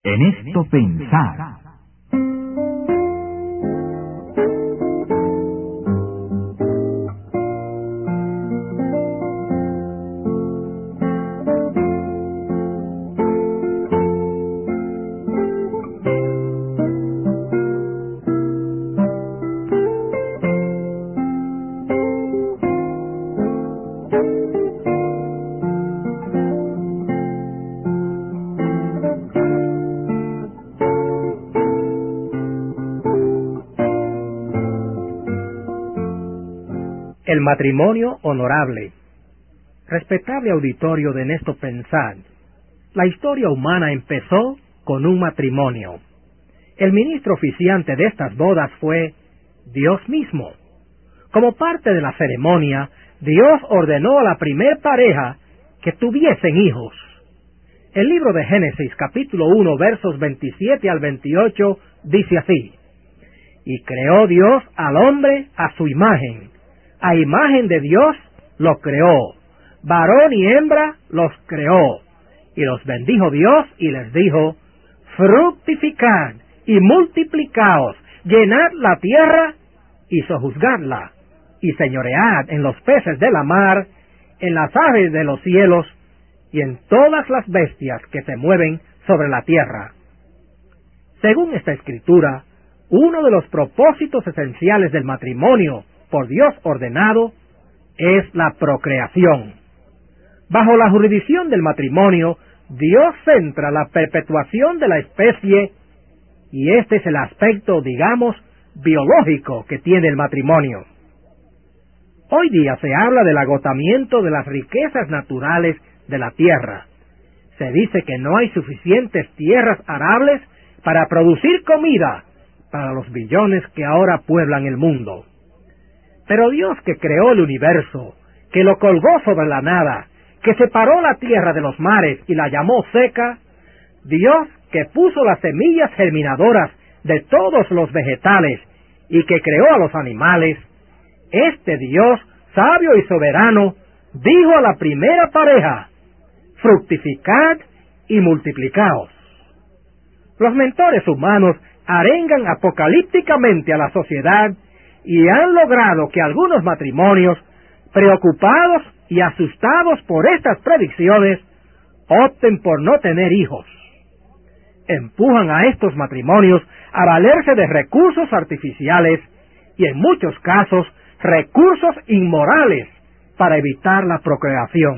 En esto pensar. El matrimonio honorable. Respetable auditorio de En esto pensar, la historia humana empezó con un matrimonio. El ministro oficiante de estas bodas fue Dios mismo. Como parte de la ceremonia, Dios ordenó a la primer pareja que tuviesen hijos. El libro de Génesis, capítulo 1, versos 27 al 28, dice así: Y creó Dios al hombre a su imagen. A imagen de Dios lo creó, varón y hembra los creó, y los bendijo Dios y les dijo: fructificad y multiplicaos, llenad la tierra y sojuzgadla, y señoread en los peces de la mar, en las aves de los cielos, y en todas las bestias que se mueven sobre la tierra. Según esta escritura, uno de los propósitos esenciales del matrimonio por Dios ordenado es la procreación. Bajo la jurisdicción del matrimonio, Dios centra la perpetuación de la especie, y este es el aspecto, digamos, biológico que tiene el matrimonio. Hoy día se habla del agotamiento de las riquezas naturales de la tierra. Se dice que no hay suficientes tierras arables para producir comida para los billones que ahora pueblan el mundo. Pero Dios, que creó el universo, que lo colgó sobre la nada, que separó la tierra de los mares y la llamó seca, Dios, que puso las semillas germinadoras de todos los vegetales y que creó a los animales, este Dios, sabio y soberano, dijo a la primera pareja: fructificad y multiplicaos. Los mentores humanos arengan apocalípticamente a la sociedad y han logrado que algunos matrimonios, preocupados y asustados por estas predicciones, opten por no tener hijos. Empujan a estos matrimonios a valerse de recursos artificiales y, en muchos casos, recursos inmorales para evitar la procreación.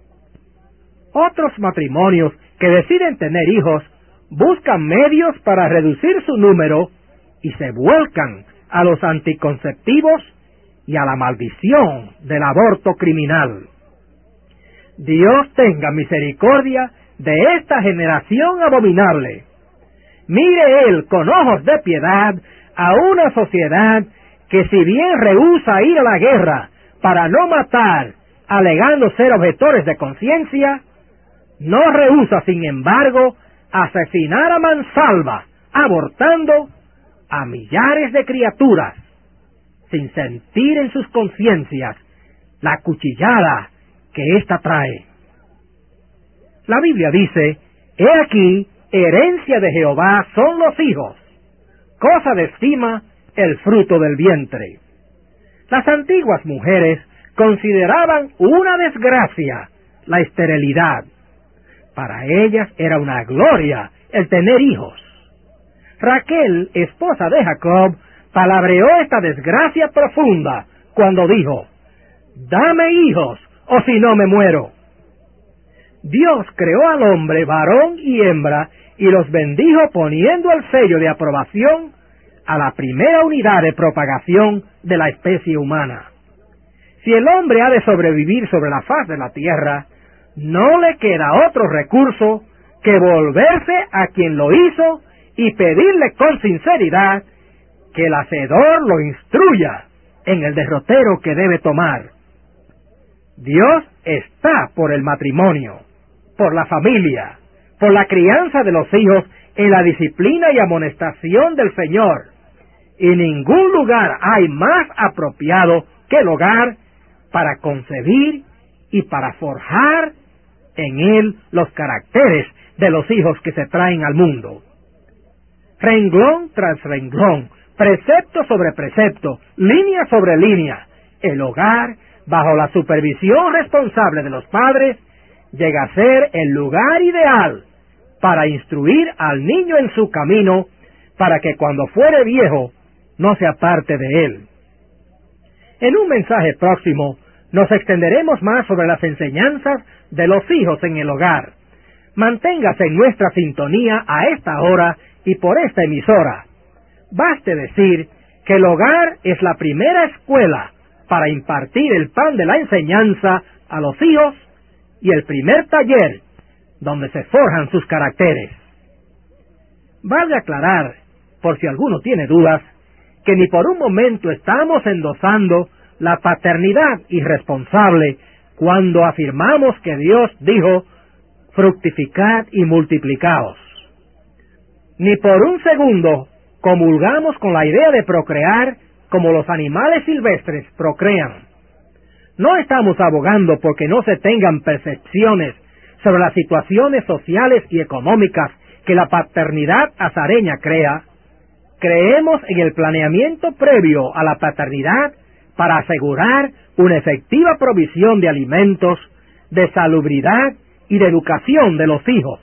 Otros matrimonios que deciden tener hijos buscan medios para reducir su número y se vuelcan a los anticonceptivos y a la maldición del aborto criminal. Dios tenga misericordia de esta generación abominable. Mire Él con ojos de piedad a una sociedad que, si bien rehúsa ir a la guerra para no matar, alegando ser objetores de conciencia, no rehúsa, sin embargo, asesinar a mansalva, abortando a millares de criaturas, sin sentir en sus conciencias la cuchillada que ésta trae. La Biblia dice: he aquí, herencia de Jehová son los hijos, cosa de estima el fruto del vientre. Las antiguas mujeres consideraban una desgracia la esterilidad. Para ellas era una gloria el tener hijos. Raquel, esposa de Jacob, palabreó esta desgracia profunda cuando dijo: dame hijos, o si no me muero. Dios creó al hombre varón y hembra y los bendijo poniendo el sello de aprobación a la primera unidad de propagación de la especie humana. Si el hombre ha de sobrevivir sobre la faz de la tierra, no le queda otro recurso que volverse a quien lo hizo y pedirle con sinceridad que el Hacedor lo instruya en el derrotero que debe tomar. Dios está por el matrimonio, por la familia, por la crianza de los hijos en la disciplina y amonestación del Señor, y ningún lugar hay más apropiado que el hogar para concebir y para forjar en él los caracteres de los hijos que se traen al mundo. Renglón tras renglón, precepto sobre precepto, línea sobre línea, el hogar, bajo la supervisión responsable de los padres, llega a ser el lugar ideal para instruir al niño en su camino, para que cuando fuere viejo no se aparte de él. En un mensaje próximo nos extenderemos más sobre las enseñanzas de los hijos en el hogar. Manténgase en nuestra sintonía a esta hora y por esta emisora. Baste decir que el hogar es la primera escuela para impartir el pan de la enseñanza a los hijos y el primer taller donde se forjan sus caracteres. Vale aclarar, por si alguno tiene dudas, que ni por un momento estamos endosando la paternidad irresponsable cuando afirmamos que Dios dijo: fructificad y multiplicaos. Ni por un segundo comulgamos con la idea de procrear como los animales silvestres procrean. No estamos abogando porque no se tengan percepciones sobre las situaciones sociales y económicas que la paternidad azareña crea. Creemos en el planeamiento previo a la paternidad para asegurar una efectiva provisión de alimentos, de salubridad y de educación de los hijos.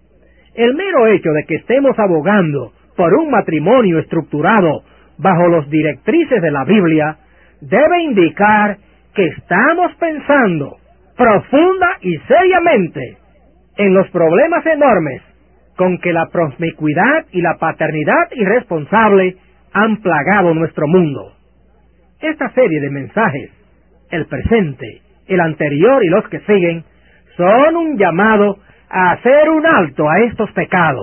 El mero hecho de que estemos abogando por un matrimonio estructurado bajo las directrices de la Biblia debe indicar que estamos pensando profunda y seriamente en los problemas enormes con que la promiscuidad y la paternidad irresponsable han plagado nuestro mundo. Esta serie de mensajes, el presente, el anterior y los que siguen, son un llamado a hacer un alto a estos pecados.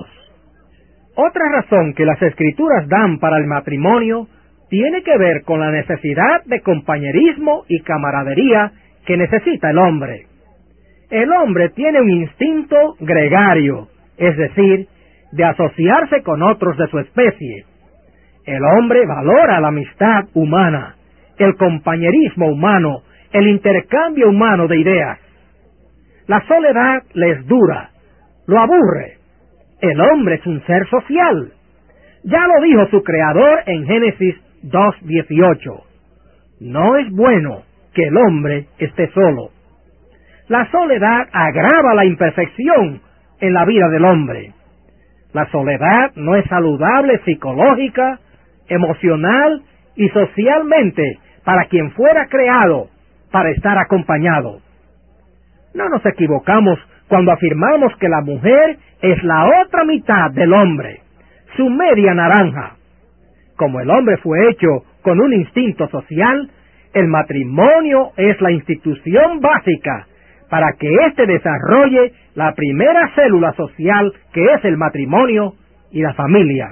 Otra razón que las Escrituras dan para el matrimonio tiene que ver con la necesidad de compañerismo y camaradería que necesita el hombre. El hombre tiene un instinto gregario, es decir, de asociarse con otros de su especie. El hombre valora la amistad humana, el compañerismo humano, el intercambio humano de ideas. La soledad les dura, lo aburre. El hombre es un ser social. Ya lo dijo su creador en Génesis 2:18. No es bueno que el hombre esté solo. La soledad agrava la imperfección en la vida del hombre. La soledad no es saludable psicológica, emocional y socialmente para quien fuera creado para estar acompañado. No nos equivocamos cuando afirmamos que la mujer es la otra mitad del hombre, su media naranja. Como el hombre fue hecho con un instinto social, el matrimonio es la institución básica para que éste desarrolle la primera célula social que es el matrimonio y la familia.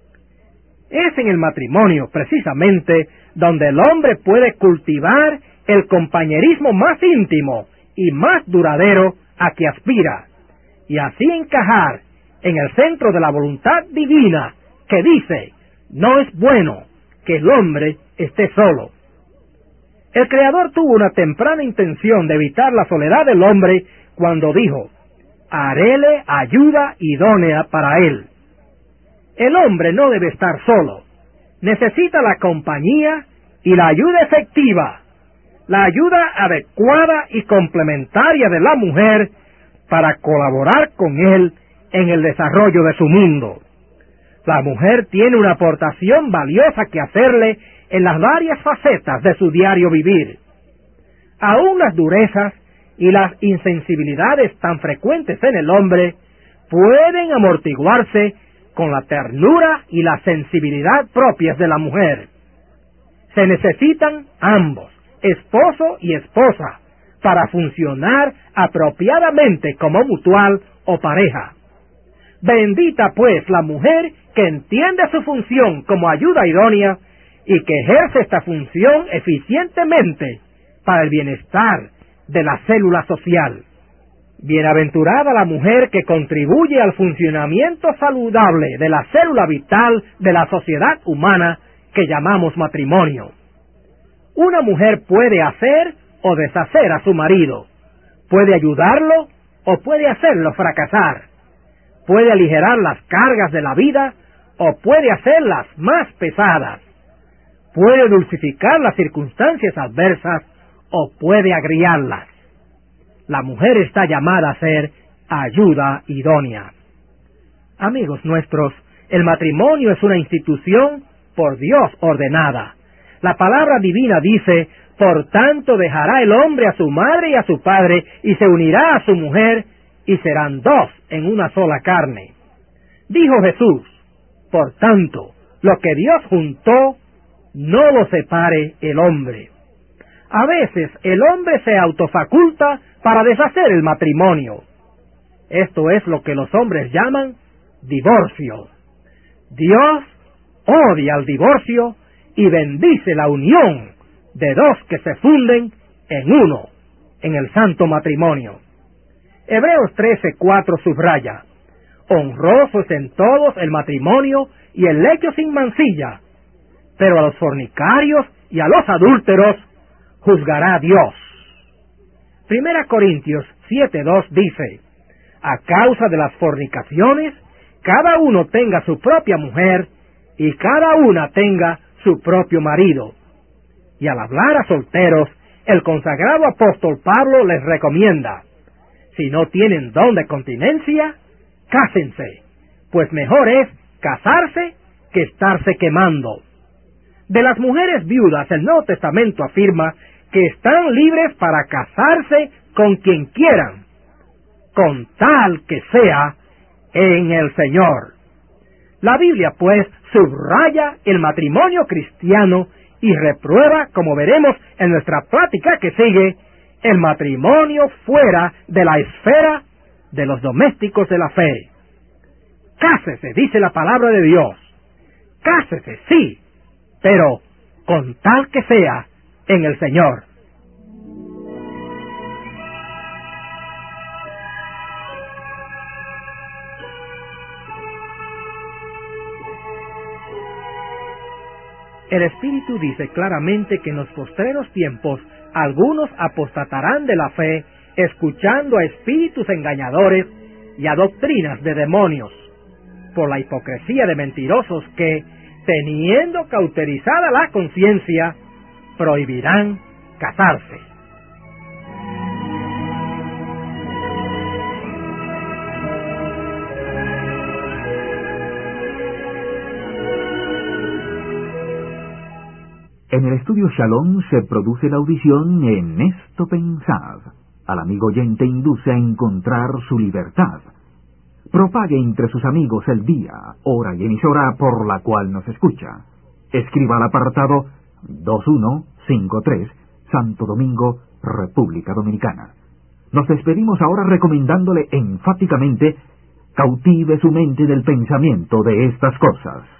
Es en el matrimonio, precisamente, donde el hombre puede cultivar el compañerismo más íntimo y más duradero a que aspira, y así encajar en el centro de la voluntad divina que dice: no es bueno que el hombre esté solo. El Creador tuvo una temprana intención de evitar la soledad del hombre cuando dijo: haréle ayuda idónea para él. El hombre no debe estar solo, necesita la compañía y la ayuda efectiva, la ayuda adecuada y complementaria de la mujer para colaborar con él en el desarrollo de su mundo. La mujer tiene una aportación valiosa que hacerle en las varias facetas de su diario vivir. Aún las durezas y las insensibilidades tan frecuentes en el hombre pueden amortiguarse con la ternura y la sensibilidad propias de la mujer. Se necesitan ambos, esposo y esposa, para funcionar apropiadamente como mutual o pareja. Bendita pues la mujer que entiende su función como ayuda idónea y que ejerce esta función eficientemente para el bienestar de la célula social. Bienaventurada la mujer que contribuye al funcionamiento saludable de la célula vital de la sociedad humana que llamamos matrimonio. Una mujer puede hacer o deshacer a su marido, puede ayudarlo o puede hacerlo fracasar. puede aligerar las cargas de la vida o puede hacerlas más pesadas. Puede dulcificar las circunstancias adversas o puede agriarlas. La mujer está llamada a ser ayuda idónea. Amigos nuestros, el matrimonio es una institución por Dios ordenada. La palabra divina dice: por tanto dejará el hombre a su madre y a su padre, y se unirá a su mujer, y serán dos en una sola carne. Dijo Jesús: por tanto, lo que Dios juntó, no lo separe el hombre. A veces el hombre se autofaculta para deshacer el matrimonio. Esto es lo que los hombres llaman divorcio. Dios odia el divorcio y bendice la unión de dos que se funden en uno, en el santo matrimonio. Hebreos 13:4 subraya: honroso es en todos el matrimonio y el lecho sin mancilla, pero a los fornicarios y a los adúlteros juzgará Dios. 1 Corintios 7:2 dice: a causa de las fornicaciones, cada uno tenga su propia mujer y cada una tenga su propio marido. Y al hablar a solteros, el consagrado apóstol Pablo les recomienda: si no tienen don de continencia, cásense, pues mejor es casarse que estarse quemando. De las mujeres viudas, el Nuevo Testamento afirma que están libres para casarse con quien quieran, con tal que sea en el Señor. La Biblia, pues, subraya el matrimonio cristiano y reprueba, como veremos en nuestra plática que sigue, el matrimonio fuera de la esfera de los domésticos de la fe. Cásese, dice la palabra de Dios. Cásese, sí, pero con tal que sea en el Señor. El Espíritu dice claramente que en los postreros tiempos algunos apostatarán de la fe, escuchando a espíritus engañadores y a doctrinas de demonios, por la hipocresía de mentirosos que, teniendo cauterizada la conciencia, prohibirán casarse. En el estudio Shalom se produce la audición En esto pensad. Al amigo oyente induce a encontrar su libertad. Propague entre sus amigos el día, hora y emisora por la cual nos escucha. Escriba al apartado 2153, Santo Domingo, República Dominicana. Nos despedimos ahora recomendándole enfáticamente: cautive su mente del pensamiento de estas cosas.